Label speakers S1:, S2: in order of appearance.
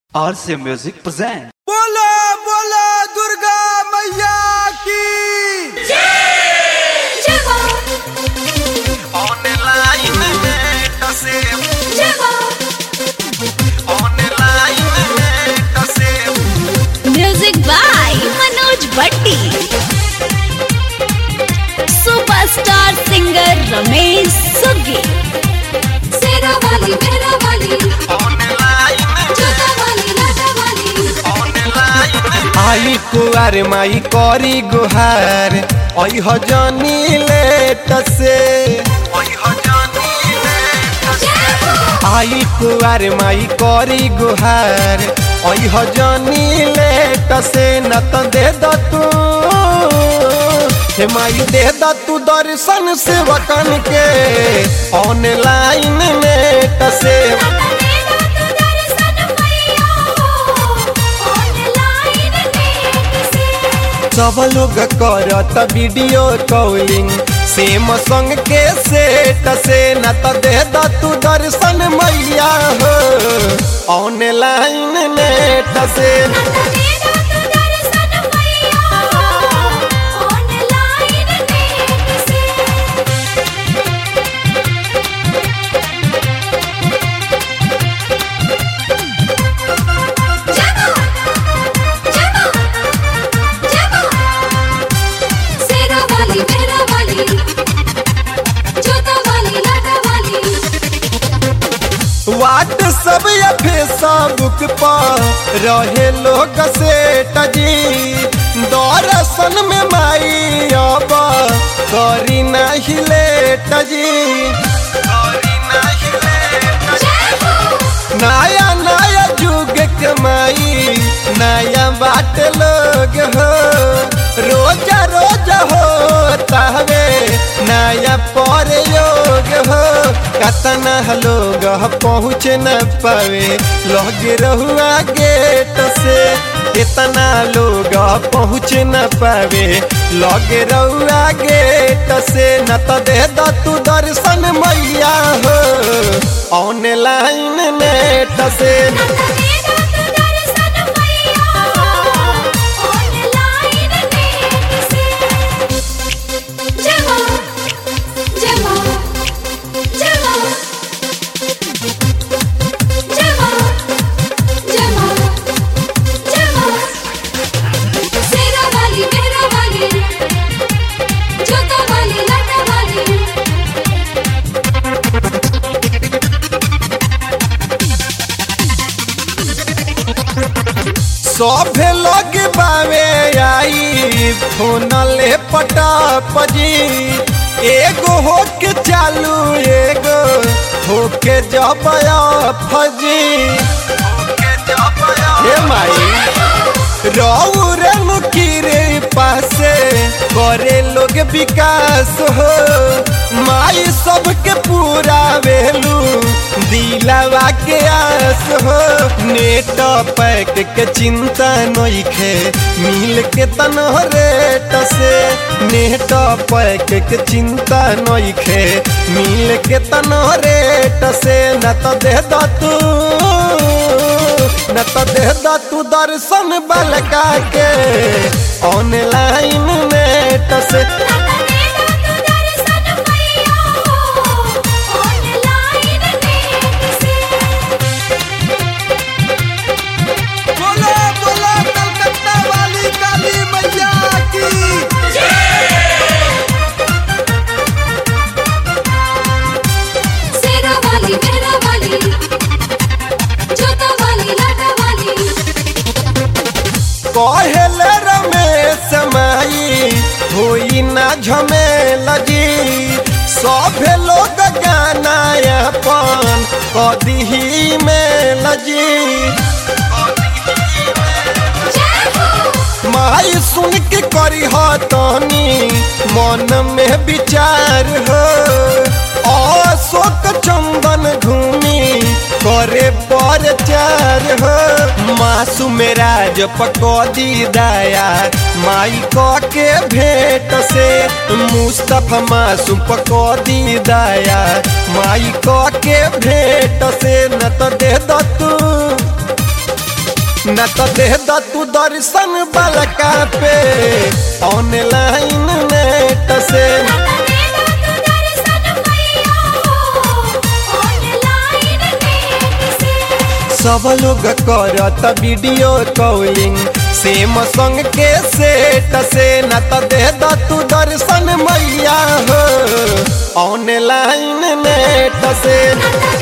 S1: RC Music present।
S2: बोलो बोलो दुर्गा मैया की
S3: ऑनलाइन नेट से ऑनलाइन नेट से
S4: music by Manoj Bhatti. Superstar singer Ramesh Suggi. सेरा वाली मेरा वाली
S3: ऑनलाइन
S4: जोता वाली लाटा वाली
S3: ऑनलाइन
S2: आई कुआर माई करी गुहार ओई हो जानी लेट से
S3: ओई हो जानी नेट से
S2: आई कुआर माई करी गुहार ओई हो जानी लेट से न तो दे द तू हे माई दे द तू दर्शन सेवकन के ऑनलाइन नेट से सब लोग करत वीडियो कॉलिंग सेम संग के सेट से न तो दे द तू दर्शन मैया हो ऑनलाइन नेट से व्हाट्सएप या फेसबुक पर रहे लोग सेट जी दर्शन में माई अब करी नहीं लेट जी
S3: करी नहीं लेट
S2: नया नया जुग के माई नया बाट लोग हो रोजा रोजा हो तहवे नया प्रयोग हो कतना लोग पहुँच न पावे लग रहुआ गेट से कितना लोग पहुँच न पावे लग रहुआ गेट से न तो दे द तू दर्शन मैया हो ऑनलाइन नेट से सभे लोग बावे आई फोन ले पटाप जी एगो होके चालू एगो होके जब फजी
S3: के जपया
S2: हे माई रऊ रे मुकीरे पासे करे लोग विकास हो माई सबके पूरा वेलू दिलावा के आस हो नेट पैक के चिंता नइखे मिल के तनो रेट से नेट पैक के चिंता नइखे मिल के तनो रेट से न तो दे द तू न तो दे द तू दर्शन बलका के ऑनलाइन नेट से
S3: बोलो बोलो कलकत्ता वाली काली मैया की
S2: कहले रमेश माई होई ना झमेला जी सभे लोग गाना अपन कदी में लजी माई सुन के करी तनी मन में विचार हो अशोक चंदन घूमी करे प्रचार हो मासूम राज पकौदी दया माई के भेंट से मुस्तफा मासूम पकौदी दया माई के भेंट से न तो दे द तू न तो दे द तू दर्शन बलका पे ऑनलाइन नेट से। सब लोग करत वीडियो कॉलिंग सेम संग के सेट से। न तो दे द तू दर्शन मैया हो ऑनलाइन नेट से।